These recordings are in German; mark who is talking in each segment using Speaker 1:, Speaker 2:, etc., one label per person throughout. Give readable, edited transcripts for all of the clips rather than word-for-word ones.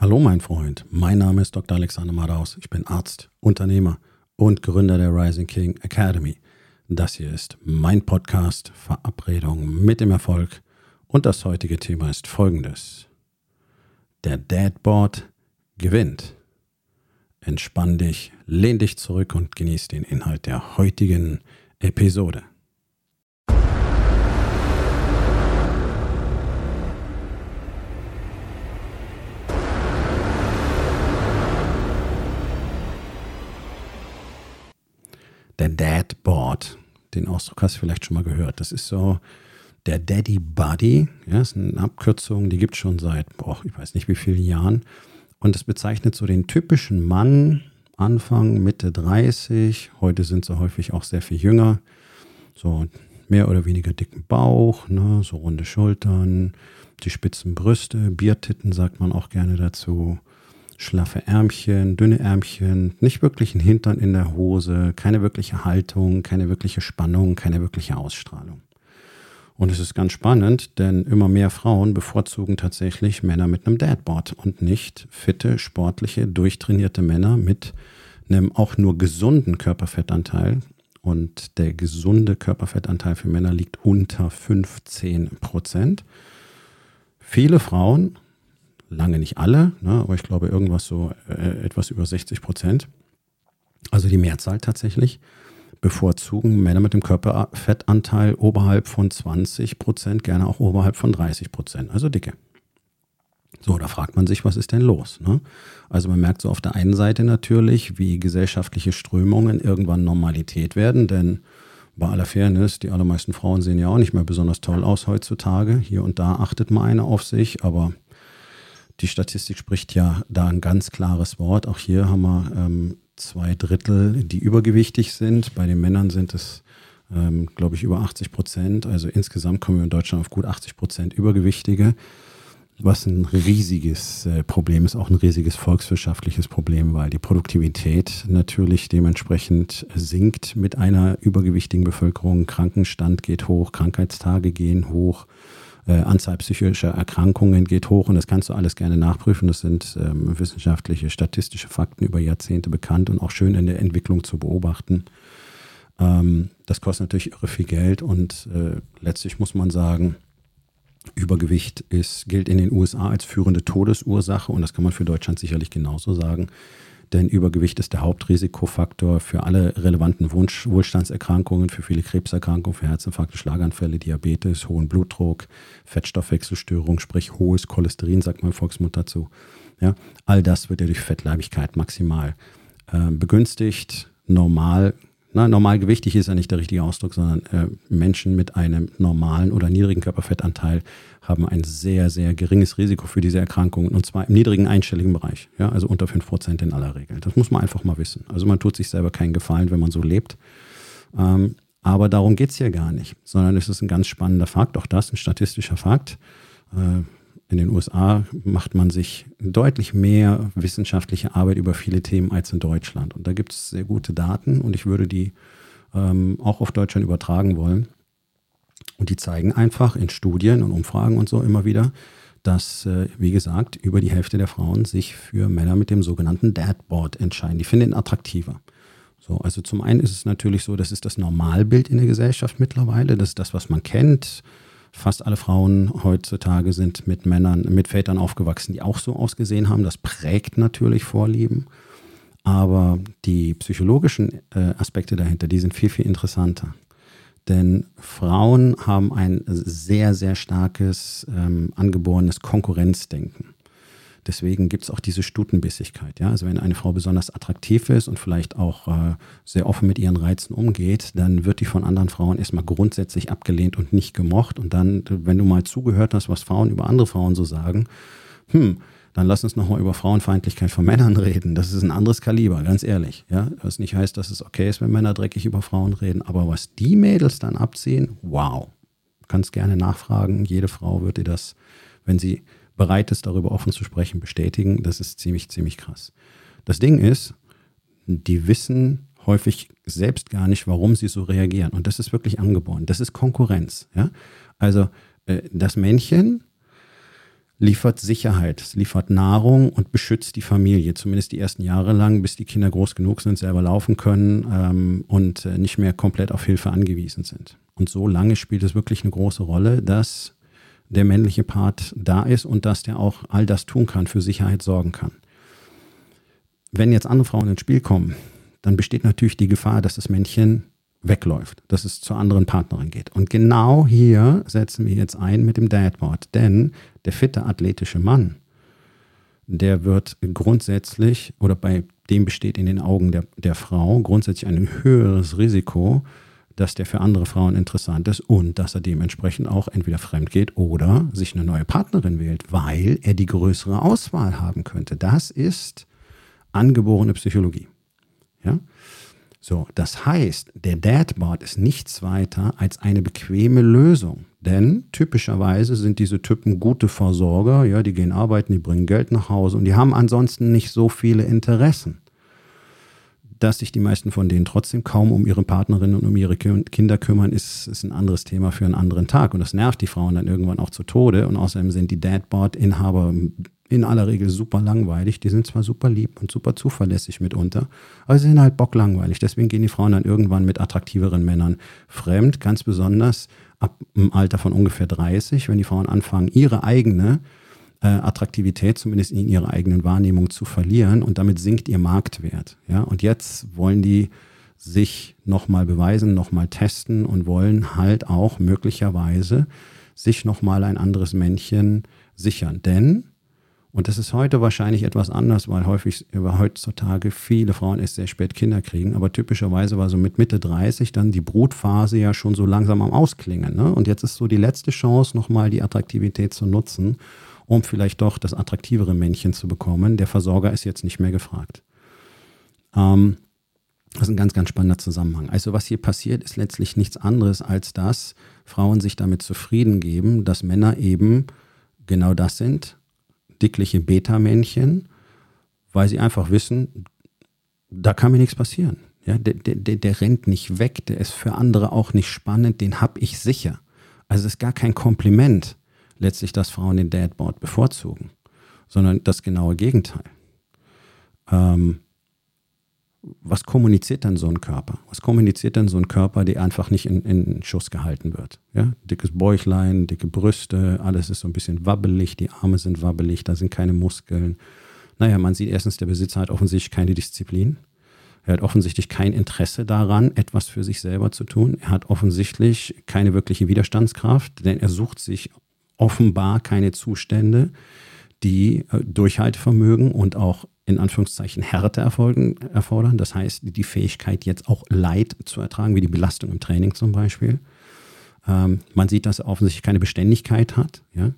Speaker 1: Hallo mein Freund, mein Name ist Dr. Alexander Madaus. Ich bin Arzt, Unternehmer und Gründer der Rising King Academy. Das hier ist mein Podcast Verabredung mit dem Erfolg und das heutige Thema ist folgendes. Der Dadboard gewinnt. Entspann dich, lehn dich zurück und genieß den Inhalt der heutigen Episode. Der Dadboard, den Ausdruck hast du vielleicht schon mal gehört. Das ist so der Daddy Buddy. Ja, das ist eine Abkürzung, die gibt es schon seit, ich weiß nicht wie vielen Jahren. Und es bezeichnet so den typischen Mann, Anfang, Mitte 30. Heute sind sie häufig auch sehr viel jünger. So mehr oder weniger dicken Bauch, ne, so runde Schultern, die spitzen Brüste, Biertitten sagt man auch gerne dazu. Schlaffe Ärmchen, dünne Ärmchen, nicht wirklich ein Hintern in der Hose, keine wirkliche Haltung, keine wirkliche Spannung, keine wirkliche Ausstrahlung. Und es ist ganz spannend, denn immer mehr Frauen bevorzugen tatsächlich Männer mit einem Dadboard und nicht fitte, sportliche, durchtrainierte Männer mit einem auch nur gesunden Körperfettanteil. Und der gesunde Körperfettanteil für Männer liegt unter 15%. Viele Frauen, lange nicht alle, ne, aber ich glaube irgendwas so etwas über 60%, also die Mehrzahl tatsächlich, bevorzugen Männer mit dem Körperfettanteil oberhalb von 20%, gerne auch oberhalb von 30%, also dicke. So, da fragt man sich, was ist denn los? Ne? Also man merkt so auf der einen Seite natürlich, wie gesellschaftliche Strömungen irgendwann Normalität werden, denn bei aller Fairness, die allermeisten Frauen sehen ja auch nicht mehr besonders toll aus heutzutage. Hier und da achtet mal einer auf sich, aber die Statistik spricht ja da ein ganz klares Wort. Auch hier haben wir 2/3, die übergewichtig sind. Bei den Männern sind es, glaube ich, über 80%. Also insgesamt kommen wir in Deutschland auf gut 80% Übergewichtige, was ein riesiges Problem ist, auch ein riesiges volkswirtschaftliches Problem, weil die Produktivität natürlich dementsprechend sinkt mit einer übergewichtigen Bevölkerung. Krankenstand geht hoch, Krankheitstage gehen hoch. Anzahl psychischer Erkrankungen geht hoch und das kannst du alles gerne nachprüfen. Das sind wissenschaftliche, statistische Fakten über Jahrzehnte bekannt und auch schön in der Entwicklung zu beobachten. Das kostet natürlich irre viel Geld und letztlich muss man sagen, Übergewicht gilt in den USA als führende Todesursache und das kann man für Deutschland sicherlich genauso sagen. Denn Übergewicht ist der Hauptrisikofaktor für alle relevanten Wohlstandserkrankungen, für viele Krebserkrankungen, für Herzinfarkte, Schlaganfälle, Diabetes, hohen Blutdruck, Fettstoffwechselstörung, sprich hohes Cholesterin, sagt man im Volksmund dazu. Ja, all das wird ja durch Fettleibigkeit maximal begünstigt. Normalgewichtig ist ja nicht der richtige Ausdruck, sondern Menschen mit einem normalen oder niedrigen Körperfettanteil haben ein sehr, sehr geringes Risiko für diese Erkrankungen und zwar im niedrigen einstelligen Bereich, ja, also unter 5% in aller Regel. Das muss man einfach mal wissen. Also man tut sich selber keinen Gefallen, wenn man so lebt. Aber darum geht es hier gar nicht, sondern es ist ein ganz spannender Fakt, auch das ein statistischer Fakt. In den USA macht man sich deutlich mehr wissenschaftliche Arbeit über viele Themen als in Deutschland. Und da gibt es sehr gute Daten und ich würde die auch auf Deutschland übertragen wollen. Und die zeigen einfach in Studien und Umfragen und so immer wieder, dass, wie gesagt, über die Hälfte der Frauen sich für Männer mit dem sogenannten Dadboard entscheiden. Die finden ihn attraktiver. So, also zum einen ist es natürlich so, das ist das Normalbild in der Gesellschaft mittlerweile. Das ist das, was man kennt. Fast alle Frauen heutzutage sind mit Vätern aufgewachsen, die auch so ausgesehen haben. Das prägt natürlich Vorlieben. Aber die psychologischen Aspekte dahinter, die sind viel, viel interessanter. Denn Frauen haben ein sehr, sehr starkes angeborenes Konkurrenzdenken. Deswegen gibt es auch diese Stutenbissigkeit. Ja? Also wenn eine Frau besonders attraktiv ist und vielleicht auch sehr offen mit ihren Reizen umgeht, dann wird die von anderen Frauen erstmal grundsätzlich abgelehnt und nicht gemocht. Und dann, wenn du mal zugehört hast, was Frauen über andere Frauen so sagen, dann lass uns nochmal über Frauenfeindlichkeit von Männern reden. Das ist ein anderes Kaliber, ganz ehrlich. Ja? Was nicht heißt, dass es okay ist, wenn Männer dreckig über Frauen reden. Aber was die Mädels dann abziehen, wow. Du kannst gerne nachfragen. Jede Frau wird dir das, wenn sie bereit ist, darüber offen zu sprechen, bestätigen. Das ist ziemlich, ziemlich krass. Das Ding ist, die wissen häufig selbst gar nicht, warum sie so reagieren. Und das ist wirklich angeboren. Das ist Konkurrenz. Ja? Also das Männchen liefert Sicherheit, es liefert Nahrung und beschützt die Familie, zumindest die ersten Jahre lang, bis die Kinder groß genug sind, selber laufen können und nicht mehr komplett auf Hilfe angewiesen sind. Und so lange spielt es wirklich eine große Rolle, dass der männliche Part da ist und dass der auch all das tun kann, für Sicherheit sorgen kann. Wenn jetzt andere Frauen ins Spiel kommen, dann besteht natürlich die Gefahr, dass das Männchen wegläuft, dass es zur anderen Partnerin geht. Und genau hier setzen wir jetzt ein mit dem Dadboard. Denn der fitte, athletische Mann, der wird grundsätzlich, oder bei dem besteht in den Augen der Frau grundsätzlich ein höheres Risiko, dass der für andere Frauen interessant ist und dass er dementsprechend auch entweder fremd geht oder sich eine neue Partnerin wählt, weil er die größere Auswahl haben könnte. Das ist angeborene Psychologie. Ja? So, das heißt, der Dadboard ist nichts weiter als eine bequeme Lösung. Denn typischerweise sind diese Typen gute Versorger, ja, die gehen arbeiten, die bringen Geld nach Hause und die haben ansonsten nicht so viele Interessen. Dass sich die meisten von denen trotzdem kaum um ihre Partnerin und um ihre Kinder kümmern, ist ein anderes Thema für einen anderen Tag. Und das nervt die Frauen dann irgendwann auch zu Tode. Und außerdem sind die Dadboard-Inhaber in aller Regel super langweilig. Die sind zwar super lieb und super zuverlässig mitunter, aber sie sind halt bocklangweilig. Deswegen gehen die Frauen dann irgendwann mit attraktiveren Männern fremd, ganz besonders ab dem Alter von ungefähr 30, wenn die Frauen anfangen, ihre eigene Attraktivität, zumindest in ihrer eigenen Wahrnehmung, zu verlieren und damit sinkt ihr Marktwert. Ja? Und jetzt wollen die sich nochmal beweisen, nochmal testen und wollen halt auch möglicherweise sich nochmal ein anderes Männchen sichern. Denn, und das ist heute wahrscheinlich etwas anders, weil heutzutage viele Frauen erst sehr spät Kinder kriegen, aber typischerweise war so mit Mitte 30 dann die Brutphase ja schon so langsam am Ausklingen. Ne? Und jetzt ist so die letzte Chance, nochmal die Attraktivität zu nutzen, um vielleicht doch das attraktivere Männchen zu bekommen. Der Versorger ist jetzt nicht mehr gefragt. Das ist ein ganz, ganz spannender Zusammenhang. Also was hier passiert, ist letztlich nichts anderes, als dass Frauen sich damit zufrieden geben, dass Männer eben genau das sind, dickliche Beta-Männchen, weil sie einfach wissen, da kann mir nichts passieren. Ja, der rennt nicht weg, der ist für andere auch nicht spannend, den habe ich sicher. Also es ist gar kein Kompliment, letztlich, dass Frauen den Dadboard bevorzugen, sondern das genaue Gegenteil. Was kommuniziert denn so ein Körper? Was kommuniziert denn so ein Körper, der einfach nicht in Schuss gehalten wird? Ja? Dickes Bäuchlein, dicke Brüste, alles ist so ein bisschen wabbelig, die Arme sind wabbelig, da sind keine Muskeln. Naja, man sieht erstens, der Besitzer hat offensichtlich keine Disziplin. Er hat offensichtlich kein Interesse daran, etwas für sich selber zu tun. Er hat offensichtlich keine wirkliche Widerstandskraft, denn er sucht sich offenbar keine Zustände, die Durchhaltevermögen und auch in Anführungszeichen Härte erfordern. Das heißt, die Fähigkeit, jetzt auch Leid zu ertragen, wie die Belastung im Training zum Beispiel. Man sieht, dass er offensichtlich keine Beständigkeit hat. Ja?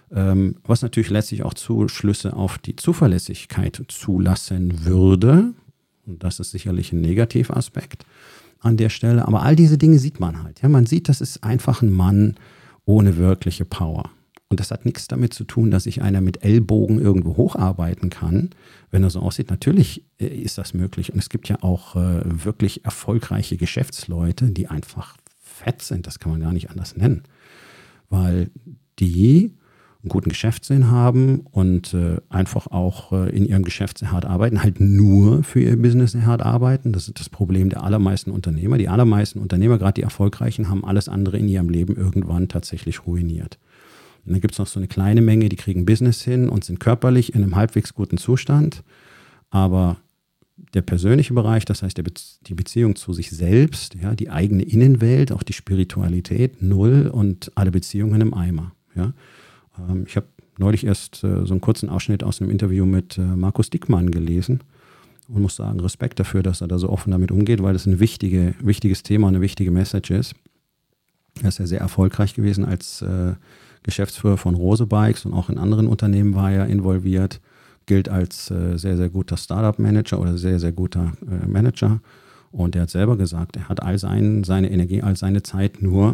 Speaker 1: Was natürlich letztlich auch Zuschlüsse auf die Zuverlässigkeit zulassen würde. Und das ist sicherlich ein Negativaspekt an der Stelle. Aber all diese Dinge sieht man halt. Ja? Man sieht, das ist einfach ein Mann ohne wirkliche Power. Und das hat nichts damit zu tun, dass sich einer mit Ellbogen irgendwo hocharbeiten kann. Wenn er so aussieht, natürlich ist das möglich. Und es gibt ja auch wirklich erfolgreiche Geschäftsleute, die einfach fett sind. Das kann man gar nicht anders nennen. Weil die einen guten Geschäftssinn haben und einfach auch in ihrem Geschäft sehr hart arbeiten, halt nur für ihr Business sehr hart arbeiten. Das ist das Problem der allermeisten Unternehmer. Die allermeisten Unternehmer, gerade die Erfolgreichen, haben alles andere in ihrem Leben irgendwann tatsächlich ruiniert. Und dann gibt es noch so eine kleine Menge, die kriegen Business hin und sind körperlich in einem halbwegs guten Zustand. Aber der persönliche Bereich, das heißt die Beziehung zu sich selbst, ja, die eigene Innenwelt, auch die Spiritualität, null und alle Beziehungen im Eimer. Ja. Ich habe neulich erst so einen kurzen Ausschnitt aus einem Interview mit Markus Dickmann gelesen und muss sagen, Respekt dafür, dass er da so offen damit umgeht, weil das ein wichtiges Thema, eine wichtige Message ist. Er ist ja sehr erfolgreich gewesen als Geschäftsführer von Rose Bikes und auch in anderen Unternehmen war er involviert, gilt als sehr, sehr guter Startup-Manager oder sehr, sehr guter Manager. Und er hat selber gesagt, er hat all seine Energie, all seine Zeit nur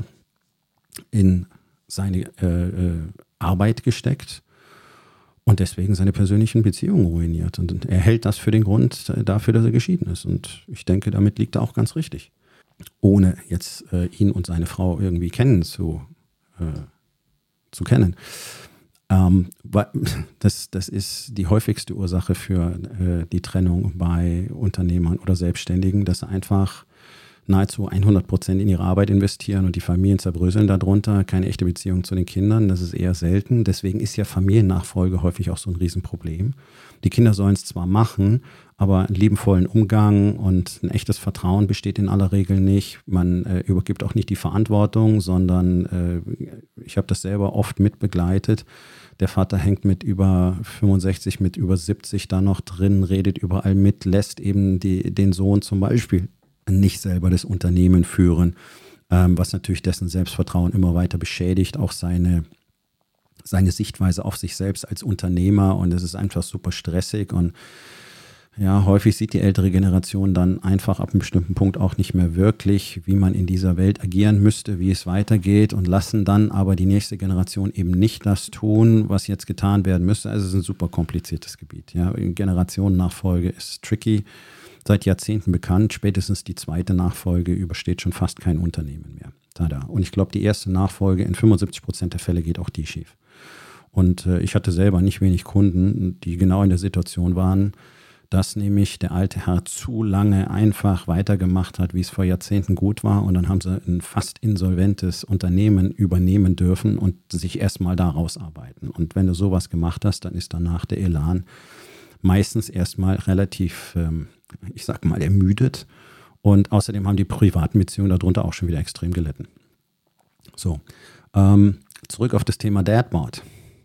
Speaker 1: in seine Arbeit gesteckt und deswegen seine persönlichen Beziehungen ruiniert. Und er hält das für den Grund dafür, dass er geschieden ist. Und ich denke, damit liegt er auch ganz richtig. Ohne jetzt ihn und seine Frau irgendwie kennen zu kennen. Das ist die häufigste Ursache für die Trennung bei Unternehmern oder Selbstständigen, dass sie einfach nahezu 100% in ihre Arbeit investieren und die Familien zerbröseln darunter. Keine echte Beziehung zu den Kindern, das ist eher selten. Deswegen ist ja Familiennachfolge häufig auch so ein Riesenproblem. Die Kinder sollen es zwar machen, aber einen liebenvollen Umgang und ein echtes Vertrauen besteht in aller Regel nicht. Man übergibt auch nicht die Verantwortung, sondern ich habe das selber oft mitbegleitet. Der Vater hängt mit über 65, mit über 70 da noch drin, redet überall mit, lässt eben den Sohn zum Beispiel nicht selber das Unternehmen führen, was natürlich dessen Selbstvertrauen immer weiter beschädigt, auch seine Sichtweise auf sich selbst als Unternehmer, und es ist einfach super stressig. Und ja, häufig sieht die ältere Generation dann einfach ab einem bestimmten Punkt auch nicht mehr wirklich, wie man in dieser Welt agieren müsste, wie es weitergeht, und lassen dann aber die nächste Generation eben nicht das tun, was jetzt getan werden müsste. Also es ist ein super kompliziertes Gebiet. Ja. Generationennachfolge ist tricky, seit Jahrzehnten bekannt. Spätestens die zweite Nachfolge übersteht schon fast kein Unternehmen mehr. Tada. Und ich glaube, die erste Nachfolge in 75% der Fälle geht auch die schief. Und ich hatte selber nicht wenig Kunden, die genau in der Situation waren, dass nämlich der alte Herr zu lange einfach weitergemacht hat, wie es vor Jahrzehnten gut war. Und dann haben sie ein fast insolventes Unternehmen übernehmen dürfen und sich erstmal da rausarbeiten. Und wenn du sowas gemacht hast, dann ist danach der Elan meistens erstmal relativ, ich sag mal, ermüdet. Und außerdem haben die privaten Beziehungen darunter auch schon wieder extrem gelitten. So, zurück auf das Thema Dadboard.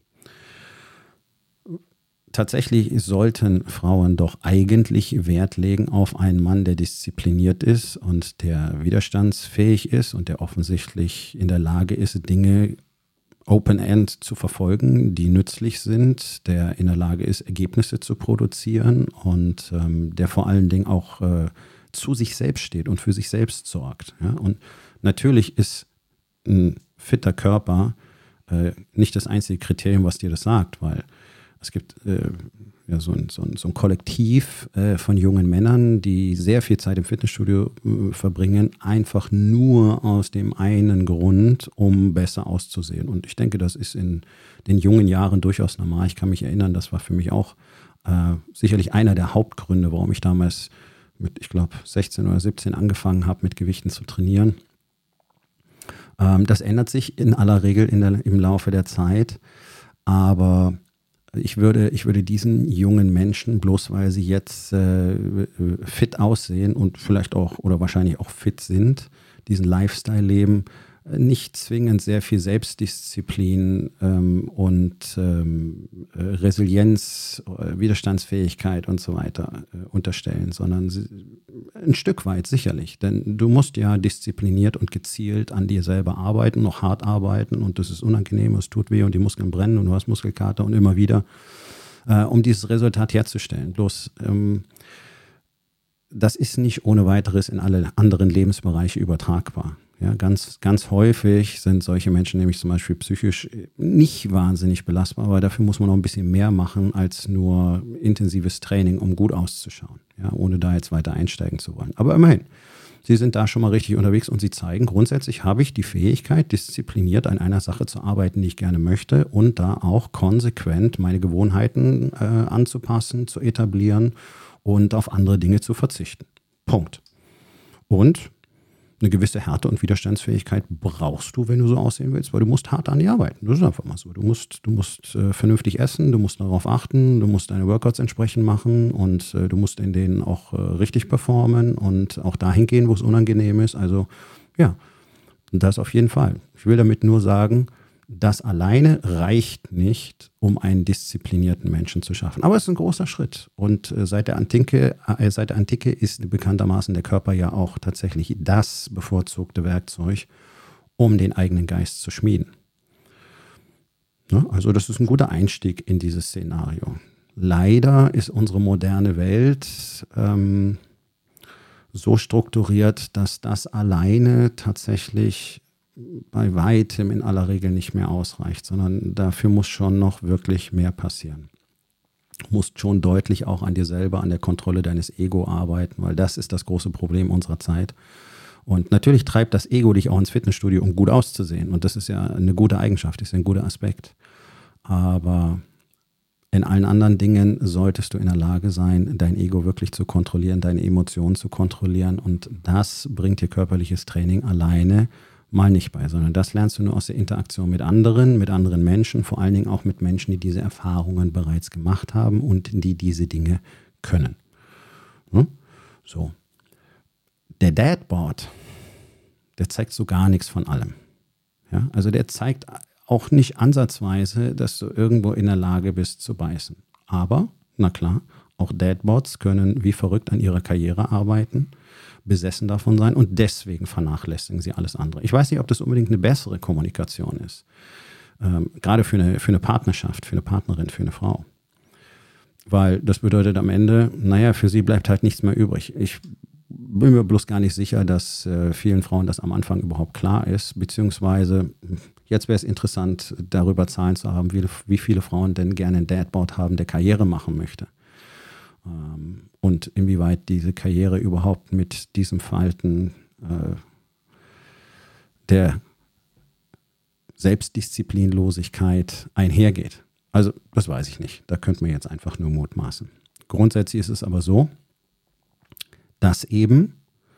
Speaker 1: Tatsächlich sollten Frauen doch eigentlich Wert legen auf einen Mann, der diszipliniert ist und der widerstandsfähig ist und der offensichtlich in der Lage ist, Dinge Open-End zu verfolgen, die nützlich sind, der in der Lage ist, Ergebnisse zu produzieren und der vor allen Dingen auch zu sich selbst steht und für sich selbst sorgt. Ja? Und natürlich ist ein fitter Körper nicht das einzige Kriterium, was dir das sagt, weil es gibt so ein Kollektiv von jungen Männern, die sehr viel Zeit im Fitnessstudio verbringen, einfach nur aus dem einen Grund, um besser auszusehen. Und ich denke, das ist in den jungen Jahren durchaus normal. Ich kann mich erinnern, das war für mich auch sicherlich einer der Hauptgründe, warum ich damals mit, ich glaube, 16 oder 17 angefangen habe, mit Gewichten zu trainieren. Das ändert sich in aller Regel im Laufe der Zeit, aber ich würde diesen jungen Menschen, bloß weil sie jetzt fit aussehen und vielleicht auch oder wahrscheinlich auch fit sind, diesen Lifestyle leben, nicht zwingend sehr viel Selbstdisziplin und Resilienz, Widerstandsfähigkeit und so weiter unterstellen, sondern ein Stück weit sicherlich. Denn du musst ja diszipliniert und gezielt an dir selber arbeiten, noch hart arbeiten, und das ist unangenehm, es tut weh und die Muskeln brennen und du hast Muskelkater und immer wieder, um dieses Resultat herzustellen. Bloß das ist nicht ohne weiteres in alle anderen Lebensbereiche übertragbar. Ja, ganz, ganz häufig sind solche Menschen nämlich zum Beispiel psychisch nicht wahnsinnig belastbar, aber dafür muss man noch ein bisschen mehr machen als nur intensives Training, um gut auszuschauen, ja, ohne da jetzt weiter einsteigen zu wollen. Aber immerhin, sie sind da schon mal richtig unterwegs und sie zeigen, grundsätzlich habe ich die Fähigkeit, diszipliniert an einer Sache zu arbeiten, die ich gerne möchte, und da auch konsequent meine Gewohnheiten anzupassen, zu etablieren und auf andere Dinge zu verzichten. Punkt. Und eine gewisse Härte und Widerstandsfähigkeit brauchst du, wenn du so aussehen willst, weil du musst hart an dir arbeiten. Das ist einfach mal so. Du musst vernünftig essen, du musst darauf achten, du musst deine Workouts entsprechend machen und du musst in denen auch richtig performen und auch dahin gehen, wo es unangenehm ist. Also ja, das auf jeden Fall. Ich will damit nur sagen, das alleine reicht nicht, um einen disziplinierten Menschen zu schaffen. Aber es ist ein großer Schritt. Und seit der Antike ist bekanntermaßen der Körper ja auch tatsächlich das bevorzugte Werkzeug, um den eigenen Geist zu schmieden. Ja, also das ist ein guter Einstieg in dieses Szenario. Leider ist unsere moderne Welt so strukturiert, dass das alleine tatsächlich bei weitem in aller Regel nicht mehr ausreicht, sondern dafür muss schon noch wirklich mehr passieren. Du musst schon deutlich auch an dir selber, an der Kontrolle deines Ego arbeiten, weil das ist das große Problem unserer Zeit. Und natürlich treibt das Ego dich auch ins Fitnessstudio, um gut auszusehen. Und das ist ja eine gute Eigenschaft, ist ja ein guter Aspekt. Aber in allen anderen Dingen solltest du in der Lage sein, dein Ego wirklich zu kontrollieren, deine Emotionen zu kontrollieren. Und das bringt dir körperliches Training alleine mal nicht bei, sondern das lernst du nur aus der Interaktion mit anderen Menschen, vor allen Dingen auch mit Menschen, die diese Erfahrungen bereits gemacht haben und die diese Dinge können. So. Der Dadboard, der zeigt so gar nichts von allem. Ja? Also der zeigt auch nicht ansatzweise, dass du irgendwo in der Lage bist zu beißen. Aber, na klar, auch Dadboards können wie verrückt an ihrer Karriere arbeiten, besessen davon sein und deswegen vernachlässigen sie alles andere. Ich weiß nicht, ob das unbedingt eine bessere Kommunikation ist. Gerade für eine Partnerschaft, für eine Partnerin, für eine Frau. Weil das bedeutet am Ende, naja, für sie bleibt halt nichts mehr übrig. Ich bin mir bloß gar nicht sicher, dass vielen Frauen das am Anfang überhaupt klar ist, beziehungsweise jetzt wäre es interessant, darüber Zahlen zu haben, wie viele Frauen denn gerne einen Dadboard haben, der Karriere machen möchte. Und inwieweit diese Karriere überhaupt mit diesem Verhalten der Selbstdisziplinlosigkeit einhergeht. Also das weiß ich nicht. Da könnte man jetzt einfach nur mutmaßen. Grundsätzlich ist es aber so, dass eben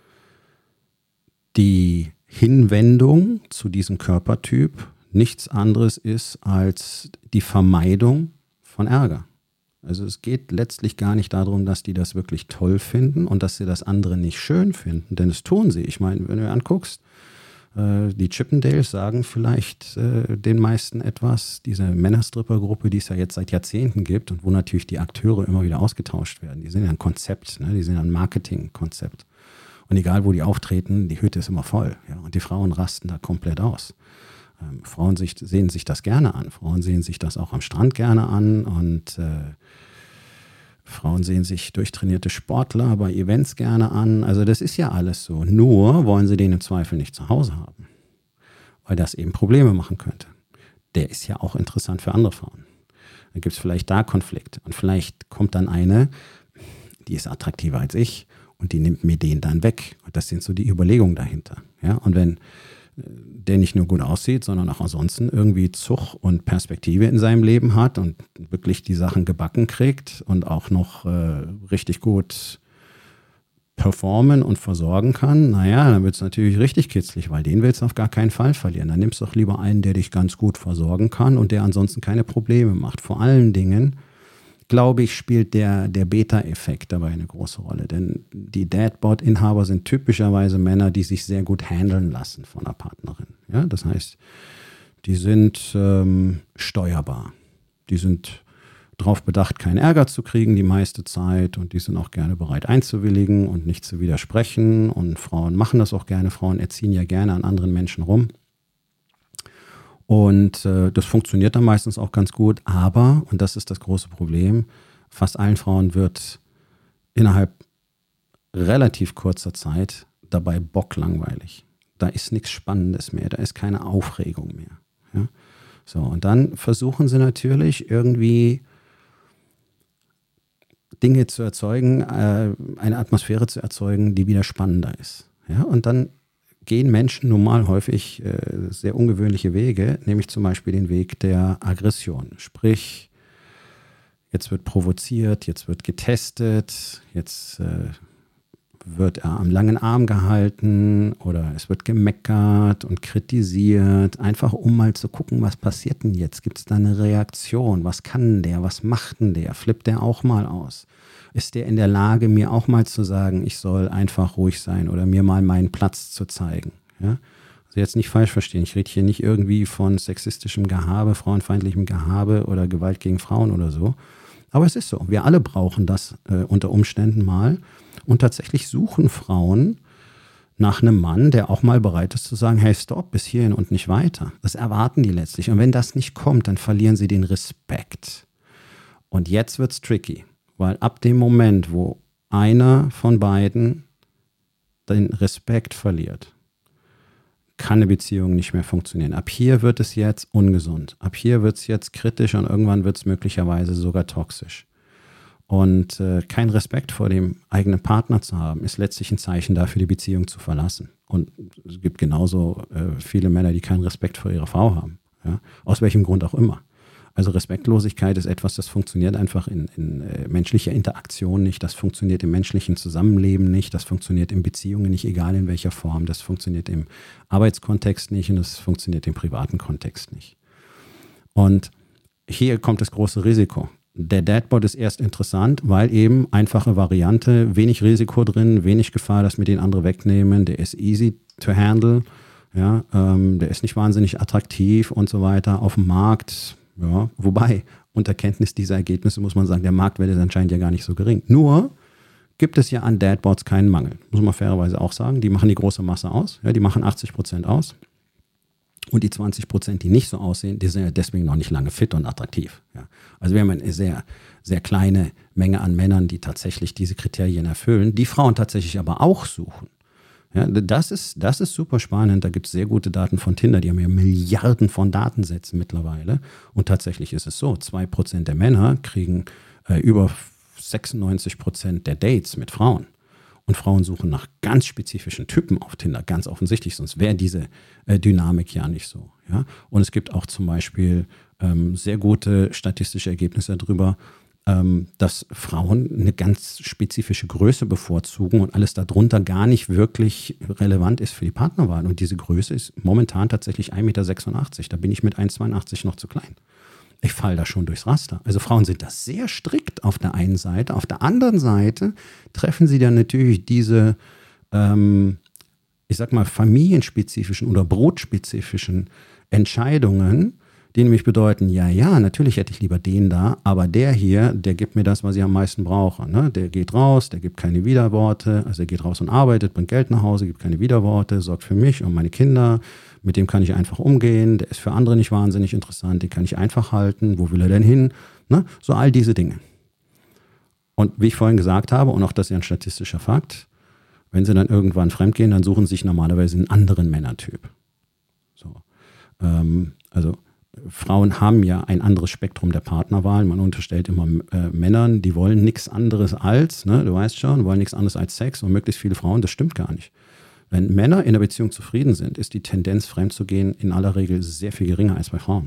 Speaker 1: die Hinwendung zu diesem Körpertyp nichts anderes ist als die Vermeidung von Ärger. Also es geht letztlich gar nicht darum, dass die das wirklich toll finden und dass sie das andere nicht schön finden, denn es tun sie. Ich meine, wenn du dir anguckst, die Chippendales sagen vielleicht den meisten etwas, diese Männerstrippergruppe, die es ja jetzt seit Jahrzehnten gibt und wo natürlich die Akteure immer wieder ausgetauscht werden. Die sind ja ein Konzept, ne? Die sind ja ein Marketingkonzept. Und egal, wo die auftreten, die Hütte ist immer voll. Ja? Und die Frauen rasten da komplett aus. Frauen sehen sich das gerne an. Frauen sehen sich das auch am Strand gerne an und Frauen sehen sich durchtrainierte Sportler bei Events gerne an. Also das ist ja alles so. Nur wollen sie den im Zweifel nicht zu Hause haben, weil das eben Probleme machen könnte. Der ist ja auch interessant für andere Frauen. Dann gibt es vielleicht da Konflikte und vielleicht kommt dann eine, die ist attraktiver als ich und die nimmt mir den dann weg. Und das sind so die Überlegungen dahinter. Ja? Und wenn der nicht nur gut aussieht, sondern auch ansonsten irgendwie Zug und Perspektive in seinem Leben hat und wirklich die Sachen gebacken kriegt und auch noch richtig gut performen und versorgen kann, naja, dann wird es natürlich richtig kitzlig, weil den willst du auf gar keinen Fall verlieren. Dann nimmst du doch lieber einen, der dich ganz gut versorgen kann und der ansonsten keine Probleme macht. Vor allen Dingen, glaube ich, spielt der Beta-Effekt dabei eine große Rolle. Denn die Dadboard-Inhaber sind typischerweise Männer, die sich sehr gut handeln lassen von einer Partnerin. Ja, das heißt, die sind steuerbar. Die sind darauf bedacht, keinen Ärger zu kriegen die meiste Zeit und die sind auch gerne bereit einzuwilligen und nicht zu widersprechen. Und Frauen machen das auch gerne. Frauen erziehen ja gerne an anderen Menschen rum. Und das funktioniert dann meistens auch ganz gut, aber, und das ist das große Problem, fast allen Frauen wird innerhalb relativ kurzer Zeit dabei bocklangweilig. Da ist nichts Spannendes mehr, da ist keine Aufregung mehr. Ja? So, und dann versuchen sie natürlich irgendwie Dinge zu erzeugen, eine Atmosphäre zu erzeugen, die wieder spannender ist. Ja? Und dann gehen Menschen nun mal häufig sehr ungewöhnliche Wege, nämlich zum Beispiel den Weg der Aggression. Sprich, jetzt wird provoziert, jetzt wird getestet, jetzt wird er am langen Arm gehalten oder es wird gemeckert und kritisiert, einfach um mal zu gucken, was passiert denn jetzt? Gibt es da eine Reaktion? Was kann der? Was macht denn der? Flippt der auch mal aus? Ist der in der Lage, mir auch mal zu sagen, ich soll einfach ruhig sein oder mir mal meinen Platz zu zeigen? Ja? Also jetzt nicht falsch verstehen, ich rede hier nicht irgendwie von sexistischem Gehabe, frauenfeindlichem Gehabe oder Gewalt gegen Frauen oder so. Aber es ist so, wir alle brauchen das unter Umständen mal. Und tatsächlich suchen Frauen nach einem Mann, der auch mal bereit ist zu sagen, hey, stopp, bis hierhin und nicht weiter. Das erwarten die letztlich. Und wenn das nicht kommt, dann verlieren sie den Respekt. Und jetzt wird's tricky, weil ab dem Moment, wo einer von beiden den Respekt verliert, kann eine Beziehung nicht mehr funktionieren. Ab hier wird es jetzt ungesund. Ab hier wird es jetzt kritisch und irgendwann wird es möglicherweise sogar toxisch. Und kein Respekt vor dem eigenen Partner zu haben, ist letztlich ein Zeichen dafür, die Beziehung zu verlassen. Und es gibt genauso viele Männer, die keinen Respekt vor ihrer Frau haben. Ja? Aus welchem Grund auch immer. Also Respektlosigkeit ist etwas, das funktioniert einfach in menschlicher Interaktion nicht, das funktioniert im menschlichen Zusammenleben nicht, das funktioniert in Beziehungen nicht, egal in welcher Form, das funktioniert im Arbeitskontext nicht und das funktioniert im privaten Kontext nicht. Und hier kommt das große Risiko. Der Dadbot ist erst interessant, weil eben einfache Variante, wenig Risiko drin, wenig Gefahr, dass wir den anderen wegnehmen, der ist easy to handle, ja, der ist nicht wahnsinnig attraktiv und so weiter auf dem Markt. Ja, wobei, unter Kenntnis dieser Ergebnisse muss man sagen, der Marktwert ist anscheinend ja gar nicht so gering. Nur gibt es ja an Dadbots keinen Mangel, muss man fairerweise auch sagen. Die machen die große Masse aus, ja, die machen 80% aus. Und die 20%, die nicht so aussehen, die sind ja deswegen noch nicht lange fit und attraktiv. Ja. Also wir haben eine sehr, sehr kleine Menge an Männern, die tatsächlich diese Kriterien erfüllen, die Frauen tatsächlich aber auch suchen. Ja, das ist super spannend. Da gibt es sehr gute Daten von Tinder. Die haben ja Milliarden von Datensätzen mittlerweile. Und tatsächlich ist es so, 2% der Männer kriegen über 96% der Dates mit Frauen. Und Frauen suchen nach ganz spezifischen Typen auf Tinder, ganz offensichtlich, sonst wäre diese Dynamik ja nicht so. Ja? Und es gibt auch zum Beispiel sehr gute statistische Ergebnisse darüber, dass Frauen eine ganz spezifische Größe bevorzugen und alles darunter gar nicht wirklich relevant ist für die Partnerwahl. Und diese Größe ist momentan tatsächlich 1,86 Meter. Da bin ich mit 1,82 noch zu klein. Ich falle da schon durchs Raster. Also Frauen sind da sehr strikt auf der einen Seite. Auf der anderen Seite treffen sie dann natürlich diese, ich sag mal, familienspezifischen oder brotspezifischen Entscheidungen, die nämlich bedeuten, ja, natürlich hätte ich lieber den da, aber der hier, der gibt mir das, was ich am meisten brauche. Ne? Der geht raus, der gibt keine Widerworte, also er geht raus und arbeitet, bringt Geld nach Hause, gibt keine Widerworte, sorgt für mich und meine Kinder, mit dem kann ich einfach umgehen, der ist für andere nicht wahnsinnig interessant, den kann ich einfach halten, wo will er denn hin? Ne? So all diese Dinge. Und wie ich vorhin gesagt habe, und auch das ist ja ein statistischer Fakt, wenn sie dann irgendwann fremdgehen, dann suchen sie sich normalerweise einen anderen Männertyp. So. Also Frauen haben ja ein anderes Spektrum der Partnerwahl. Man unterstellt immer Männern, die wollen nichts anderes als, ne, du weißt schon, wollen nichts anderes als Sex und möglichst viele Frauen. Das stimmt gar nicht. Wenn Männer in der Beziehung zufrieden sind, ist die Tendenz, fremd zu gehen, in aller Regel sehr viel geringer als bei Frauen.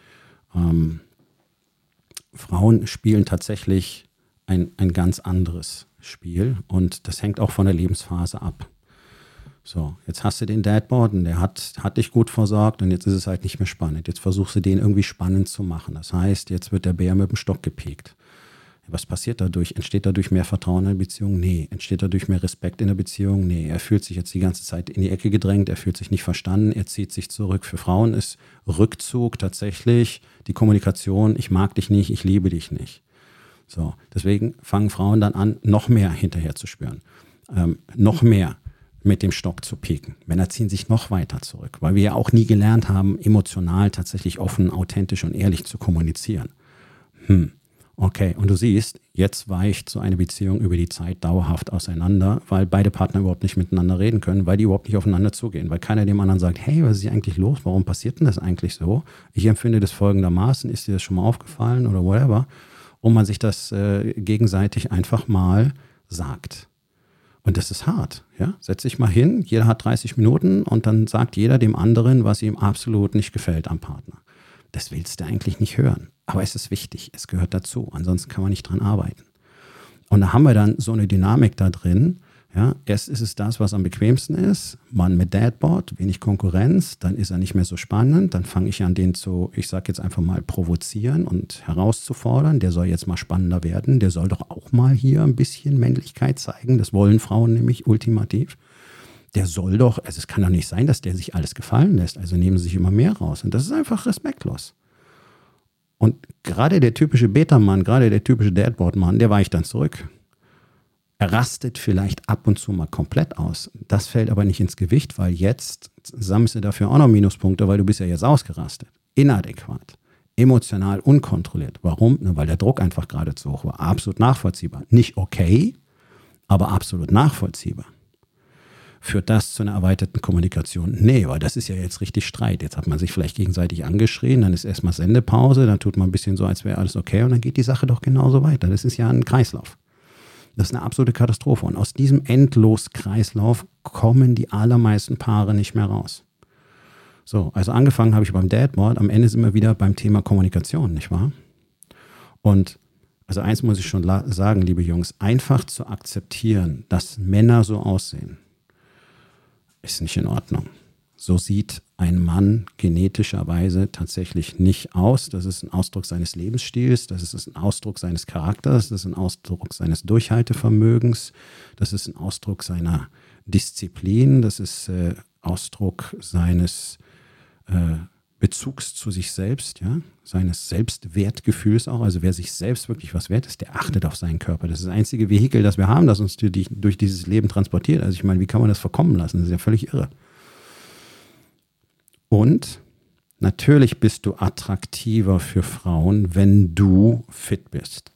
Speaker 1: Frauen spielen tatsächlich ein ganz anderes Spiel und das hängt auch von der Lebensphase ab. So, jetzt hast du den Dadbot und der hat dich gut versorgt und jetzt ist es halt nicht mehr spannend. Jetzt versuchst du den irgendwie spannend zu machen. Das heißt, jetzt wird der Bär mit dem Stock gepiekt. Was passiert dadurch? Entsteht dadurch mehr Vertrauen in der Beziehung? Nee. Entsteht dadurch mehr Respekt in der Beziehung? Nee. Er fühlt sich jetzt die ganze Zeit in die Ecke gedrängt, er fühlt sich nicht verstanden, er zieht sich zurück. Für Frauen ist Rückzug tatsächlich die Kommunikation, ich mag dich nicht, ich liebe dich nicht. So, deswegen fangen Frauen dann an, noch mehr hinterher zu spüren. Noch mehr mit dem Stock zu pieken. Männer ziehen sich noch weiter zurück, weil wir ja auch nie gelernt haben, emotional tatsächlich offen, authentisch und ehrlich zu kommunizieren. Okay, und du siehst, jetzt weicht so eine Beziehung über die Zeit dauerhaft auseinander, weil beide Partner überhaupt nicht miteinander reden können, weil die überhaupt nicht aufeinander zugehen, weil keiner dem anderen sagt, hey, was ist hier eigentlich los? Warum passiert denn das eigentlich so? Ich empfinde das folgendermaßen, ist dir das schon mal aufgefallen oder whatever? Und man sich das gegenseitig einfach mal sagt. Und das ist hart, ja? Setz dich mal hin, jeder hat 30 Minuten und dann sagt jeder dem anderen, was ihm absolut nicht gefällt am Partner. Das willst du eigentlich nicht hören. Aber es ist wichtig, es gehört dazu. Ansonsten kann man nicht dran arbeiten. Und da haben wir dann so eine Dynamik da drin. Ja, erst ist es das, was am bequemsten ist. Mann mit Dadbot, wenig Konkurrenz, dann ist er nicht mehr so spannend. Dann fange ich an, den zu, ich sage jetzt einfach mal, provozieren und herauszufordern. Der soll jetzt mal spannender werden. Der soll doch auch mal hier ein bisschen Männlichkeit zeigen. Das wollen Frauen nämlich ultimativ. Der soll doch, also es kann doch nicht sein, dass der sich alles gefallen lässt. Also nehmen sie sich immer mehr raus. Und das ist einfach respektlos. Und gerade der typische Beta-Mann, gerade der typische Dadbot-Mann, der weicht dann zurück. Er rastet vielleicht ab und zu mal komplett aus. Das fällt aber nicht ins Gewicht, weil jetzt sammelst du dafür auch noch Minuspunkte, weil du bist ja jetzt ausgerastet. Inadäquat, emotional unkontrolliert. Warum? Na, weil der Druck einfach gerade zu hoch war. Absolut nachvollziehbar. Nicht okay, aber absolut nachvollziehbar. Führt das zu einer erweiterten Kommunikation? Nee, weil das ist ja jetzt richtig Streit. Jetzt hat man sich vielleicht gegenseitig angeschrien, dann ist erstmal Sendepause, dann tut man ein bisschen so, als wäre alles okay und dann geht die Sache doch genauso weiter. Das ist ja ein Kreislauf. Das ist eine absolute Katastrophe. Und aus diesem Endlos-Kreislauf kommen die allermeisten Paare nicht mehr raus. So, also angefangen habe ich beim Dadboard, am Ende sind wir wieder beim Thema Kommunikation, nicht wahr? Und also eins muss ich schon sagen, liebe Jungs, einfach zu akzeptieren, dass Männer so aussehen, ist nicht in Ordnung. So sieht ein Mann genetischerweise tatsächlich nicht aus. Das ist ein Ausdruck seines Lebensstils, das ist ein Ausdruck seines Charakters, das ist ein Ausdruck seines Durchhaltevermögens, das ist ein Ausdruck seiner Disziplin, das ist Ausdruck seines Bezugs zu sich selbst, ja, seines Selbstwertgefühls auch. Also wer sich selbst wirklich was wert ist, der achtet auf seinen Körper. Das ist das einzige Vehikel, das wir haben, das uns durch dieses Leben transportiert. Also ich meine, wie kann man das verkommen lassen? Das ist ja völlig irre. Und natürlich bist du attraktiver für Frauen, wenn du fit bist.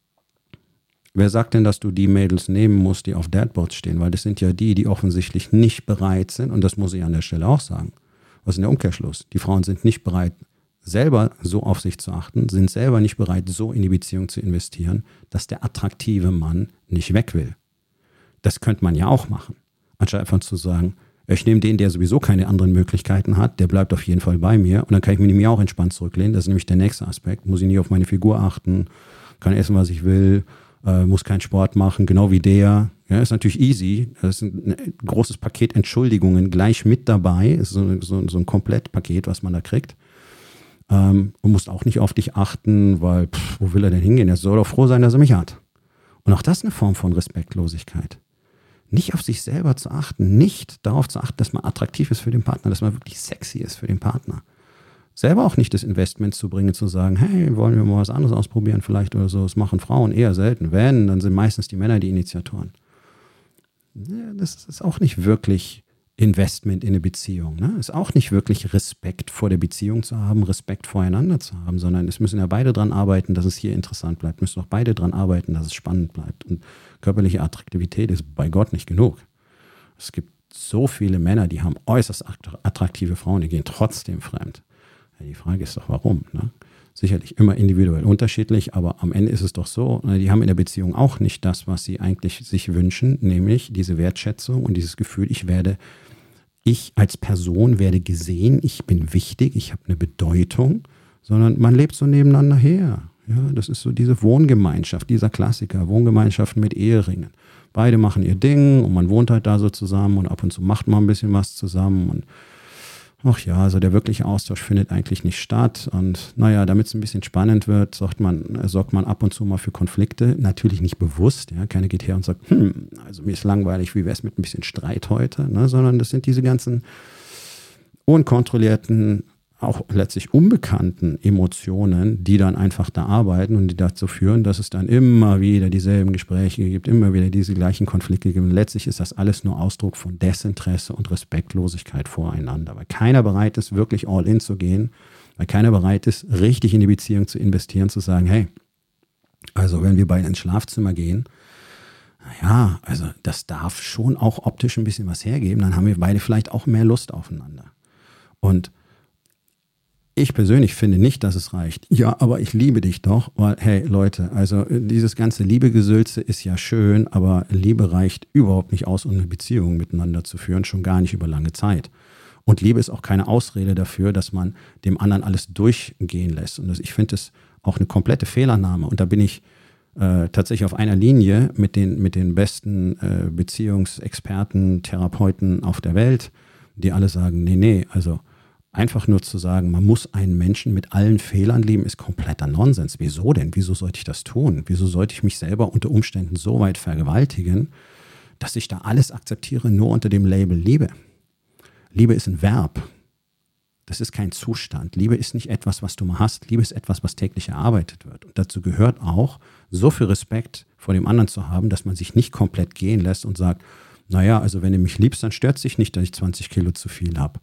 Speaker 1: Wer sagt denn, dass du die Mädels nehmen musst, die auf Dadboards stehen? Weil das sind ja die offensichtlich nicht bereit sind, und das muss ich an der Stelle auch sagen. Was ist denn der Umkehrschluss? Die Frauen sind nicht bereit, selber so auf sich zu achten, sind selber nicht bereit, so in die Beziehung zu investieren, dass der attraktive Mann nicht weg will. Das könnte man ja auch machen. Anstatt einfach zu sagen, ich nehme den, der sowieso keine anderen Möglichkeiten hat, der bleibt auf jeden Fall bei mir und dann kann ich mich auch entspannt zurücklehnen. Das ist nämlich der nächste Aspekt. Muss ich nicht auf meine Figur achten, kann essen, was ich will, muss keinen Sport machen, genau wie der. Ja, ist natürlich easy. Das ist ein großes Paket Entschuldigungen gleich mit dabei. Ist so ein Komplettpaket, was man da kriegt. Und musst auch nicht auf dich achten, weil, wo will er denn hingehen? Er soll doch froh sein, dass er mich hat. Und auch das ist eine Form von Respektlosigkeit. Nicht auf sich selber zu achten, nicht darauf zu achten, dass man attraktiv ist für den Partner, dass man wirklich sexy ist für den Partner. Selber auch nicht das Investment zu bringen, zu sagen, hey, wollen wir mal was anderes ausprobieren vielleicht oder so. Das machen Frauen eher selten. Wenn, dann sind meistens die Männer die Initiatoren. Ja, das ist auch nicht wirklich Investment in eine Beziehung. Ne? Ist auch nicht wirklich Respekt vor der Beziehung zu haben, Respekt voreinander zu haben, sondern es müssen ja beide dran arbeiten, dass es hier interessant bleibt. Müssen auch beide dran arbeiten, dass es spannend bleibt. Und körperliche Attraktivität ist bei Gott nicht genug. Es gibt so viele Männer, die haben äußerst attraktive Frauen, die gehen trotzdem fremd. Ja, die Frage ist doch, warum? Ne? Sicherlich immer individuell unterschiedlich, aber am Ende ist es doch so, die haben in der Beziehung auch nicht das, was sie eigentlich sich wünschen, nämlich diese Wertschätzung und dieses Gefühl, ich als Person werde gesehen, ich bin wichtig, ich habe eine Bedeutung, sondern man lebt so nebeneinander her. Ja, das ist so diese Wohngemeinschaft, dieser Klassiker, Wohngemeinschaften mit Eheringen. Beide machen ihr Ding und man wohnt halt da so zusammen und ab und zu macht man ein bisschen was zusammen und ach ja, also der wirkliche Austausch findet eigentlich nicht statt. Und naja, damit es ein bisschen spannend wird, sorgt man ab und zu mal für Konflikte. Natürlich nicht bewusst. Ja. Keiner geht her und sagt, also mir ist langweilig, wie wäre es mit ein bisschen Streit heute? Ne? Sondern das sind diese ganzen unkontrollierten, auch letztlich unbekannten Emotionen, die dann einfach da arbeiten und die dazu führen, dass es dann immer wieder dieselben Gespräche gibt, immer wieder diese gleichen Konflikte gibt. Und letztlich ist das alles nur Ausdruck von Desinteresse und Respektlosigkeit voreinander, weil keiner bereit ist, wirklich all in zu gehen, weil keiner bereit ist, richtig in die Beziehung zu investieren, zu sagen, hey, also wenn wir beide ins Schlafzimmer gehen, naja, also das darf schon auch optisch ein bisschen was hergeben, dann haben wir beide vielleicht auch mehr Lust aufeinander. Und ich persönlich finde nicht, dass es reicht. Ja, aber ich liebe dich doch, weil, hey Leute, also dieses ganze Liebegesülze ist ja schön, aber Liebe reicht überhaupt nicht aus, um eine Beziehung miteinander zu führen, schon gar nicht über lange Zeit. Und Liebe ist auch keine Ausrede dafür, dass man dem anderen alles durchgehen lässt. Und ich finde das auch eine komplette Fehlannahme. Und da bin ich tatsächlich auf einer Linie mit den besten Beziehungsexperten, Therapeuten auf der Welt, die alle sagen, nee, also einfach nur zu sagen, man muss einen Menschen mit allen Fehlern lieben, ist kompletter Nonsens. Wieso denn? Wieso sollte ich das tun? Wieso sollte ich mich selber unter Umständen so weit vergewaltigen, dass ich da alles akzeptiere, nur unter dem Label Liebe? Liebe ist ein Verb. Das ist kein Zustand. Liebe ist nicht etwas, was du mal hast. Liebe ist etwas, was täglich erarbeitet wird. Und dazu gehört auch, so viel Respekt vor dem anderen zu haben, dass man sich nicht komplett gehen lässt und sagt, naja, also wenn du mich liebst, dann stört es dich nicht, dass ich 20 Kilo zu viel habe.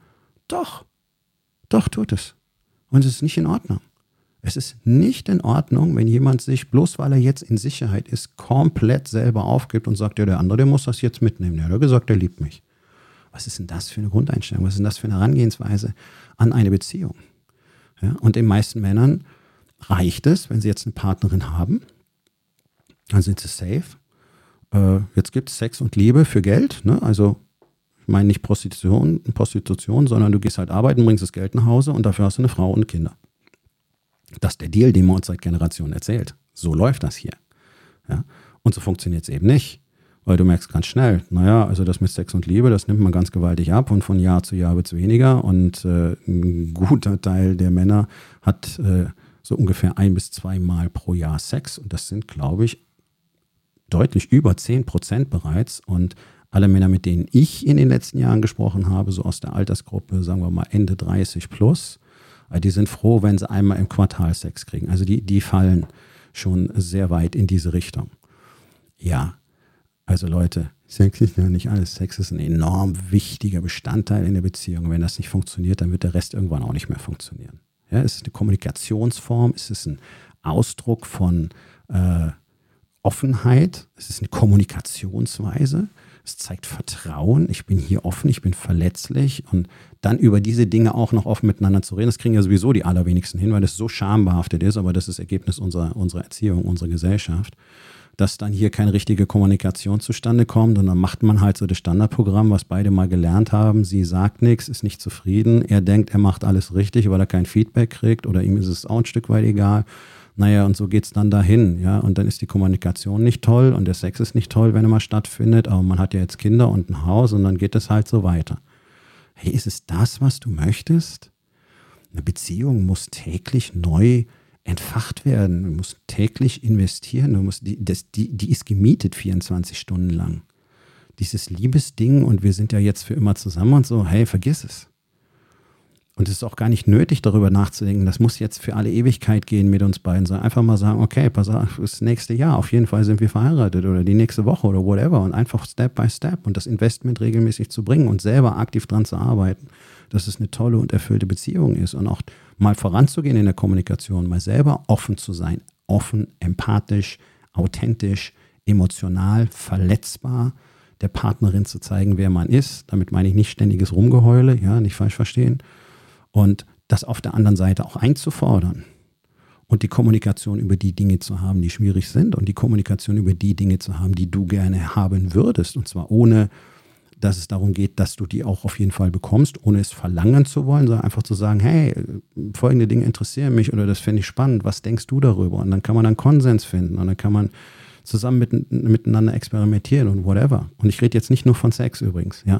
Speaker 1: Doch, tut es. Und es ist nicht in Ordnung. Es ist nicht in Ordnung, wenn jemand sich, bloß weil er jetzt in Sicherheit ist, komplett selber aufgibt und sagt, ja, der andere, der muss das jetzt mitnehmen. Der hat gesagt, der liebt mich. Was ist denn das für eine Grundeinstellung? Was ist denn das für eine Herangehensweise an eine Beziehung? Ja, und den meisten Männern reicht es, wenn sie jetzt eine Partnerin haben, dann sind sie safe. Jetzt gibt es Sex und Liebe für Geld. Ne? Also Ich meine nicht Prostitution, sondern du gehst halt arbeiten, bringst das Geld nach Hause und dafür hast du eine Frau und Kinder. Das ist der Deal, den man uns seit Generationen erzählt. So läuft das hier. Ja? Und so funktioniert es eben nicht. Weil du merkst ganz schnell, also das mit Sex und Liebe, das nimmt man ganz gewaltig ab und von Jahr zu Jahr wird es weniger. Und ein guter Teil der Männer hat so ungefähr 1 bis 2 Mal pro Jahr Sex. Und das sind, glaube ich, deutlich über 10% bereits. Und alle Männer, mit denen ich in den letzten Jahren gesprochen habe, so aus der Altersgruppe, sagen wir mal Ende 30 plus, die sind froh, wenn sie einmal im Quartal Sex kriegen. Also die fallen schon sehr weit in diese Richtung. Ja, also Leute, Sex ist ja nicht alles. Sex ist ein enorm wichtiger Bestandteil in der Beziehung. Wenn das nicht funktioniert, dann wird der Rest irgendwann auch nicht mehr funktionieren. Ja, es ist eine Kommunikationsform, es ist ein Ausdruck von Offenheit, es ist eine Kommunikationsweise, es zeigt Vertrauen, ich bin hier offen, ich bin verletzlich und dann über diese Dinge auch noch offen miteinander zu reden, das kriegen ja sowieso die allerwenigsten hin, weil das so schambehaftet ist, aber das ist Ergebnis unserer Erziehung, unserer Gesellschaft, dass dann hier keine richtige Kommunikation zustande kommt und dann macht man halt so das Standardprogramm, was beide mal gelernt haben, sie sagt nichts, ist nicht zufrieden, er denkt, er macht alles richtig, weil er kein Feedback kriegt oder ihm ist es auch ein Stück weit egal. Und so geht es dann dahin, ja, und dann ist die Kommunikation nicht toll und der Sex ist nicht toll, wenn er mal stattfindet, aber man hat ja jetzt Kinder und ein Haus und dann geht es halt so weiter. Hey, ist es das, was du möchtest? Eine Beziehung muss täglich neu entfacht werden, du musst täglich investieren, die ist gemietet 24 Stunden lang. Dieses Liebesding und wir sind ja jetzt für immer zusammen und so, hey, vergiss es. Und es ist auch gar nicht nötig, darüber nachzudenken, das muss jetzt für alle Ewigkeit gehen mit uns beiden, sondern einfach mal sagen, okay, pass auf, das nächste Jahr, auf jeden Fall sind wir verheiratet oder die nächste Woche oder whatever und einfach Step by Step und das Investment regelmäßig zu bringen und selber aktiv dran zu arbeiten, dass es eine tolle und erfüllte Beziehung ist und auch mal voranzugehen in der Kommunikation, mal selber offen zu sein, offen, empathisch, authentisch, emotional, verletzbar, der Partnerin zu zeigen, wer man ist. Damit meine ich nicht ständiges Rumgeheule, ja, nicht falsch verstehen. Und das auf der anderen Seite auch einzufordern und die Kommunikation über die Dinge zu haben, die schwierig sind und die Kommunikation über die Dinge zu haben, die du gerne haben würdest. Und zwar ohne, dass es darum geht, dass du die auch auf jeden Fall bekommst, ohne es verlangen zu wollen, sondern einfach zu sagen, hey, folgende Dinge interessieren mich oder das finde ich spannend, was denkst du darüber? Und dann kann man einen Konsens finden und dann kann man zusammen miteinander experimentieren und whatever. Und ich rede jetzt nicht nur von Sex übrigens, ja.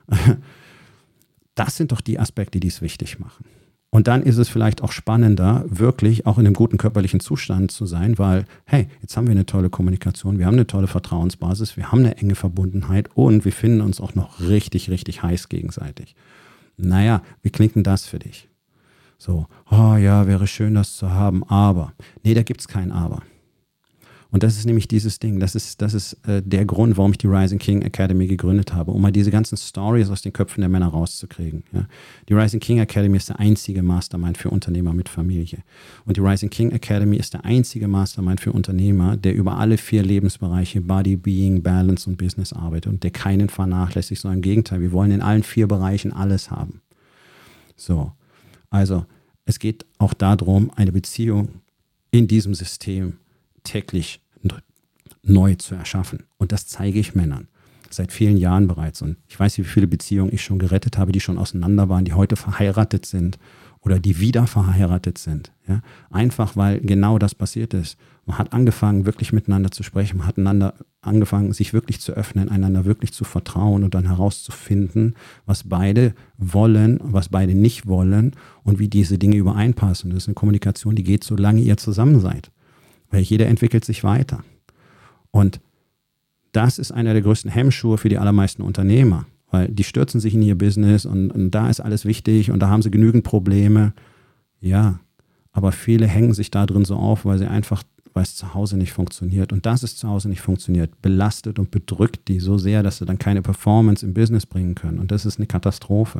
Speaker 1: Das sind doch die Aspekte, die es wichtig machen. Und dann ist es vielleicht auch spannender, wirklich auch in einem guten körperlichen Zustand zu sein, weil, hey, jetzt haben wir eine tolle Kommunikation, wir haben eine tolle Vertrauensbasis, wir haben eine enge Verbundenheit und wir finden uns auch noch richtig, richtig heiß gegenseitig. Wie klingt denn das für dich? So, oh ja, wäre schön, das zu haben, aber. Nee, da gibt es kein Aber. Und das ist nämlich dieses Ding, das ist der Grund, warum ich die Rising King Academy gegründet habe, um mal diese ganzen Stories aus den Köpfen der Männer rauszukriegen. Ja. Die Rising King Academy ist der einzige Mastermind für Unternehmer mit Familie. Und die Rising King Academy ist der einzige Mastermind für Unternehmer, der über alle 4 Lebensbereiche Body, Being, Balance und Business arbeitet und der keinen vernachlässigt, sondern im Gegenteil, wir wollen in allen 4 Bereichen alles haben. So, also es geht auch darum, eine Beziehung in diesem System täglich neu zu erschaffen. Und das zeige ich Männern seit vielen Jahren bereits. Und ich weiß, wie viele Beziehungen ich schon gerettet habe, die schon auseinander waren, die heute verheiratet sind oder die wieder verheiratet sind. Ja? Einfach, weil genau das passiert ist. Man hat angefangen, wirklich miteinander zu sprechen. Man hat angefangen, sich wirklich zu öffnen, einander wirklich zu vertrauen und dann herauszufinden, was beide wollen, was beide nicht wollen und wie diese Dinge übereinpassen. Das ist eine Kommunikation, die geht, solange ihr zusammen seid. Weil jeder entwickelt sich weiter. Und das ist einer der größten Hemmschuhe für die allermeisten Unternehmer. Weil die stürzen sich in ihr Business und da ist alles wichtig und da haben sie genügend Probleme. Ja, aber viele hängen sich da drin so auf, weil es zu Hause nicht funktioniert. Und dass es zu Hause nicht funktioniert, belastet und bedrückt die so sehr, dass sie dann keine Performance im Business bringen können. Und das ist eine Katastrophe.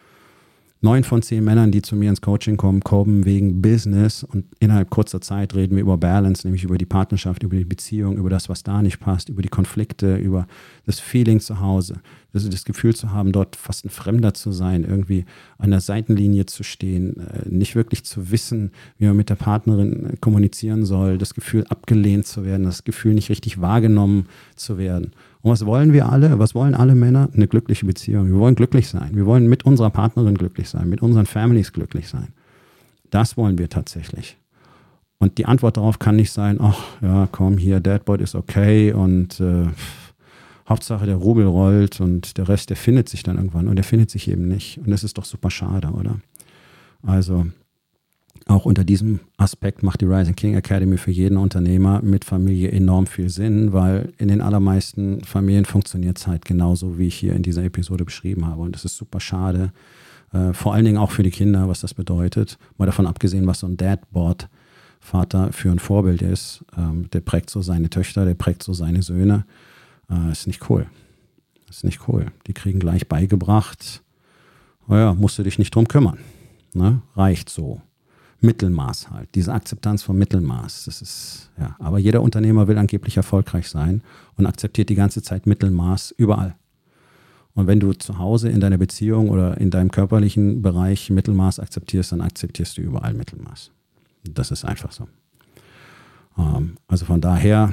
Speaker 1: 9 von 10 Männern, die zu mir ins Coaching kommen wegen Business und innerhalb kurzer Zeit reden wir über Balance, nämlich über die Partnerschaft, über die Beziehung, über das, was da nicht passt, über die Konflikte, über das Feeling zu Hause, das Gefühl zu haben, dort fast ein Fremder zu sein, irgendwie an der Seitenlinie zu stehen, nicht wirklich zu wissen, wie man mit der Partnerin kommunizieren soll, das Gefühl abgelehnt zu werden, das Gefühl nicht richtig wahrgenommen zu werden. Und was wollen wir alle? Was wollen alle Männer? Eine glückliche Beziehung. Wir wollen glücklich sein. Wir wollen mit unserer Partnerin glücklich sein, mit unseren Families glücklich sein. Das wollen wir tatsächlich. Und die Antwort darauf kann nicht sein, ach ja, komm hier, Dadbot ist okay und Hauptsache der Rubel rollt und der Rest, der findet sich dann irgendwann und der findet sich eben nicht. Und das ist doch super schade, oder? Also auch unter diesem Aspekt macht die Rising King Academy für jeden Unternehmer mit Familie enorm viel Sinn, weil in den allermeisten Familien funktioniert es halt genauso, wie ich hier in dieser Episode beschrieben habe. Und das ist super schade, vor allen Dingen auch für die Kinder, was das bedeutet. Mal davon abgesehen, was so ein Dadbot-Vater für ein Vorbild ist. Der prägt so seine Töchter, der prägt so seine Söhne. Ist nicht cool. Ist nicht cool. Die kriegen gleich beigebracht, naja, musst du dich nicht drum kümmern. Ne? Reicht so. Mittelmaß halt, diese Akzeptanz vom Mittelmaß, das ist, ja, aber jeder Unternehmer will angeblich erfolgreich sein und akzeptiert die ganze Zeit Mittelmaß überall. Und wenn du zu Hause in deiner Beziehung oder in deinem körperlichen Bereich Mittelmaß akzeptierst, dann akzeptierst du überall Mittelmaß. Das ist einfach so. Also von daher,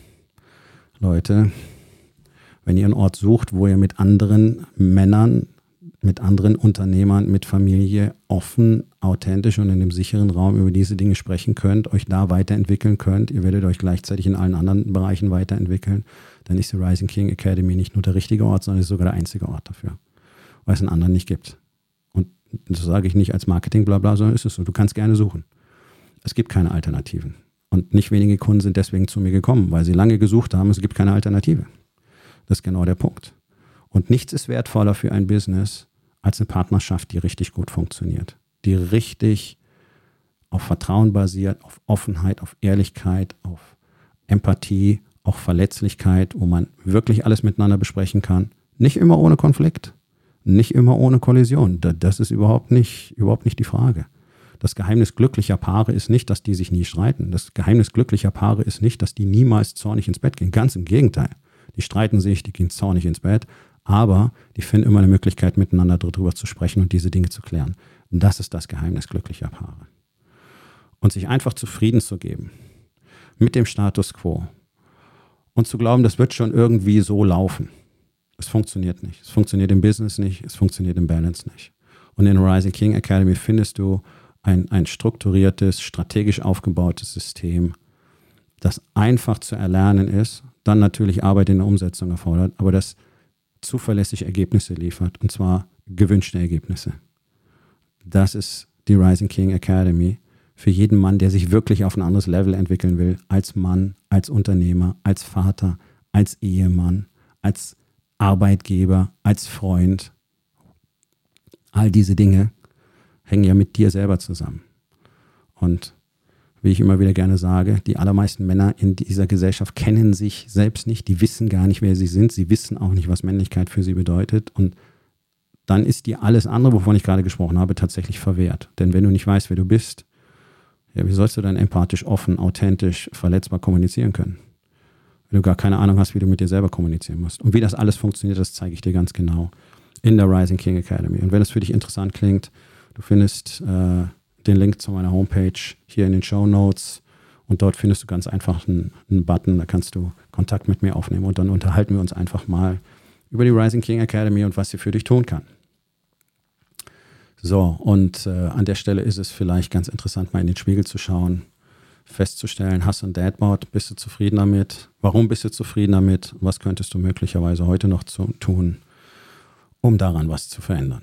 Speaker 1: Leute, wenn ihr einen Ort sucht, wo ihr mit anderen Männern, mit anderen Unternehmern, mit Familie offen, authentisch und in einem sicheren Raum über diese Dinge sprechen könnt, euch da weiterentwickeln könnt, ihr werdet euch gleichzeitig in allen anderen Bereichen weiterentwickeln, dann ist die Rising King Academy nicht nur der richtige Ort, sondern ist sogar der einzige Ort dafür, weil es einen anderen nicht gibt. Und das sage ich nicht als Marketing, bla bla, sondern ist es so, du kannst gerne suchen. Es gibt keine Alternativen. Und nicht wenige Kunden sind deswegen zu mir gekommen, weil sie lange gesucht haben, es gibt keine Alternative. Das ist genau der Punkt. Und nichts ist wertvoller für ein Business als eine Partnerschaft, die richtig gut funktioniert. Die richtig auf Vertrauen basiert, auf Offenheit, auf Ehrlichkeit, auf Empathie, auch Verletzlichkeit, wo man wirklich alles miteinander besprechen kann. Nicht immer ohne Konflikt, nicht immer ohne Kollision. Das ist überhaupt nicht die Frage. Das Geheimnis glücklicher Paare ist nicht, dass die sich nie streiten. Das Geheimnis glücklicher Paare ist nicht, dass die niemals zornig ins Bett gehen. Ganz im Gegenteil. Die streiten sich, die gehen zornig ins Bett, aber die finden immer eine Möglichkeit, miteinander darüber zu sprechen und diese Dinge zu klären. Und das ist das Geheimnis glücklicher Paare. Und sich einfach zufrieden zu geben mit dem Status quo und zu glauben, das wird schon irgendwie so laufen. Es funktioniert nicht. Es funktioniert im Business nicht, es funktioniert im Balance nicht. Und in der Rising King Academy findest du ein strukturiertes, strategisch aufgebautes System, das einfach zu erlernen ist, dann natürlich Arbeit in der Umsetzung erfordert, aber das zuverlässig Ergebnisse liefert, und zwar gewünschte Ergebnisse. Das ist die Rising King Academy für jeden Mann, der sich wirklich auf ein anderes Level entwickeln will, als Mann, als Unternehmer, als Vater, als Ehemann, als Arbeitgeber, als Freund. All diese Dinge hängen ja mit dir selber zusammen. Und wie ich immer wieder gerne sage, die allermeisten Männer in dieser Gesellschaft kennen sich selbst nicht, die wissen gar nicht, wer sie sind, sie wissen auch nicht, was Männlichkeit für sie bedeutet, und dann ist dir alles andere, wovon ich gerade gesprochen habe, tatsächlich verwehrt. Denn wenn du nicht weißt, wer du bist, ja, wie sollst du dann empathisch, offen, authentisch, verletzbar kommunizieren können? Wenn du gar keine Ahnung hast, wie du mit dir selber kommunizieren musst. Und wie das alles funktioniert, das zeige ich dir ganz genau in der Rising King Academy. Und wenn es für dich interessant klingt, du findest den Link zu meiner Homepage hier in den Shownotes und dort findest du ganz einfach einen Button, da kannst du Kontakt mit mir aufnehmen und dann unterhalten wir uns einfach mal über die Rising King Academy und was sie für dich tun kann. So, und an der Stelle ist es vielleicht ganz interessant, mal in den Spiegel zu schauen, festzustellen, hast du ein Dadbot, bist du zufrieden damit? Warum bist du zufrieden damit? Was könntest du möglicherweise heute noch tun, um daran was zu verändern?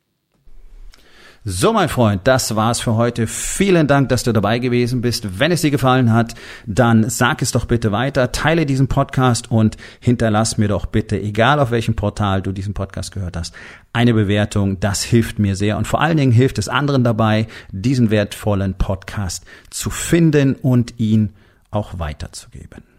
Speaker 1: So, mein Freund, das war's für heute. Vielen Dank, dass du dabei gewesen bist. Wenn es dir gefallen hat, dann sag es doch bitte weiter, teile diesen Podcast und hinterlass mir doch bitte, egal auf welchem Portal du diesen Podcast gehört hast, eine Bewertung. Das hilft mir sehr und vor allen Dingen hilft es anderen dabei, diesen wertvollen Podcast zu finden und ihn auch weiterzugeben.